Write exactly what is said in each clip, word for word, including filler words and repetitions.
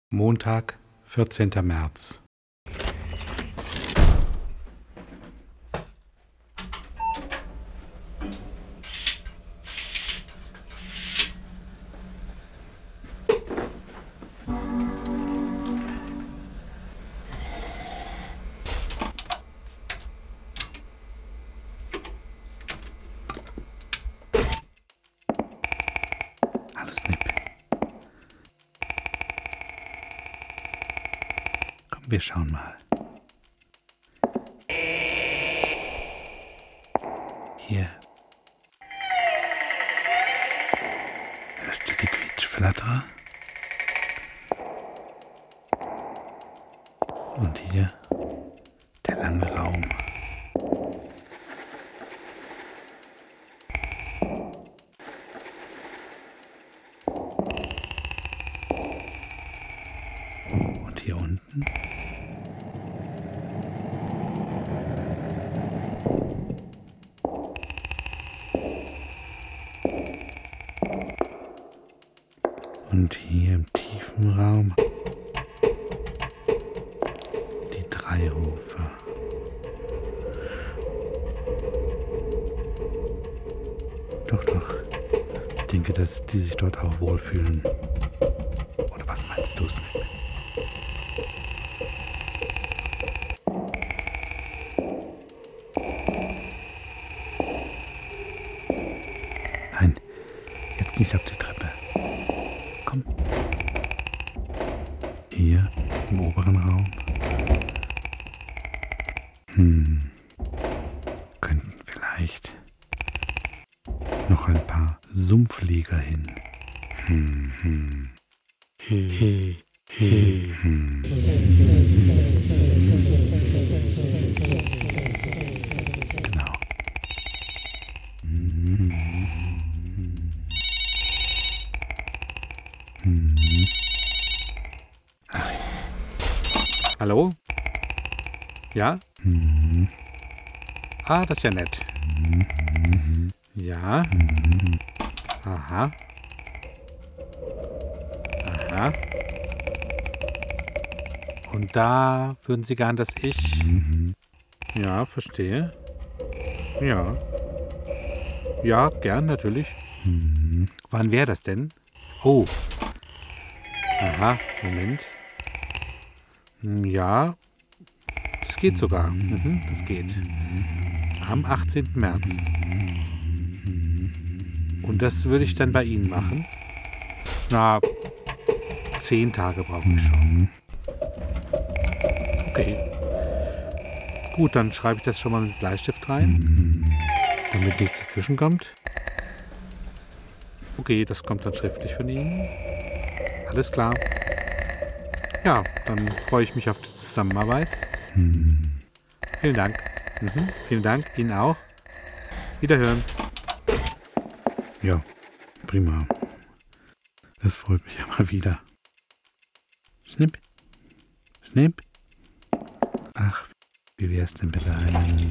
Montag, vierzehnter März. Hallo Snip. Komm, wir schauen mal. Hier. Hörst du die Quietschflatterer? Und hier der lange Raum. Und hier unten und hier im tiefen Raum die drei Hofer. Doch, doch. Ich denke, dass die sich dort auch wohlfühlen. Oder was meinst du, Snip? Nein, jetzt nicht auf die Treppe. Komm. Hier im oberen Raum. Hm. Könnten vielleicht noch ein paar Sumpflieger hin. Hm, hm. He, he, hm. Genau. Hm. Hm. Ach. Hallo? Ja? Hm. Ah, das ist ja nett. Hm. Ja. Hm. Aha. Aha. Und da würden Sie gern, dass ich... Mhm. Ja, verstehe. Ja. Ja, gern, natürlich. Mhm. Wann wäre das denn? Oh. Aha, Moment. Ja, das geht sogar. Mhm, das geht. Am achtzehnten März. Und das würde ich dann bei Ihnen machen? Na, zehn Tage brauche ich schon. Okay. Gut, dann schreibe ich das schon mal mit Bleistift rein, damit nichts dazwischen kommt. Okay, das kommt dann schriftlich von Ihnen. Alles klar. Ja, dann freue ich mich auf die Zusammenarbeit. Hm. Vielen Dank. Mhm, vielen Dank, Ihnen auch. Wiederhören. Ja, prima. Das freut mich ja mal wieder. Snip. Snip. Ach, wie wär's denn mit einem...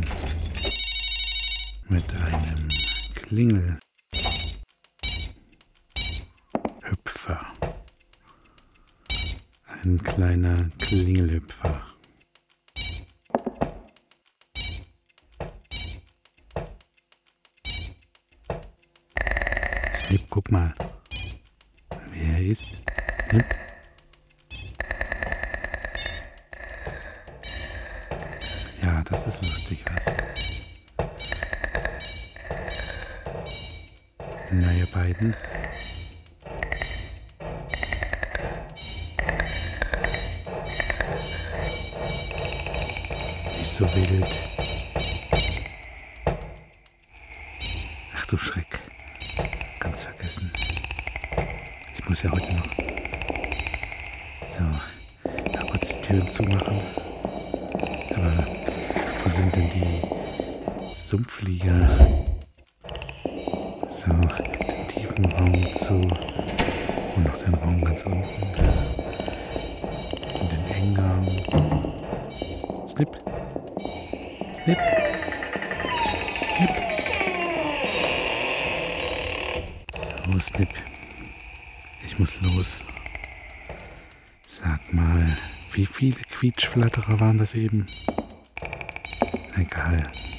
mit einem Klingelhüpfer. Ein kleiner Klingelhüpfer. Snip, guck mal, wer er ist. Snip. Ja, das ist lustig, was? Na, ihr beiden. Nicht so wild. Ach du Schreck. Ganz vergessen. Ich muss ja heute noch so, mal kurz die Türen zumachen. Aber wo sind denn die Sumpflieger? So, den tiefen Raum zu und noch den Raum ganz unten und den Eingang. Snip, Snip, Snip. So, Snip, ich muss los. Sag mal, wie viele Quietschflatterer waren das eben? Egal.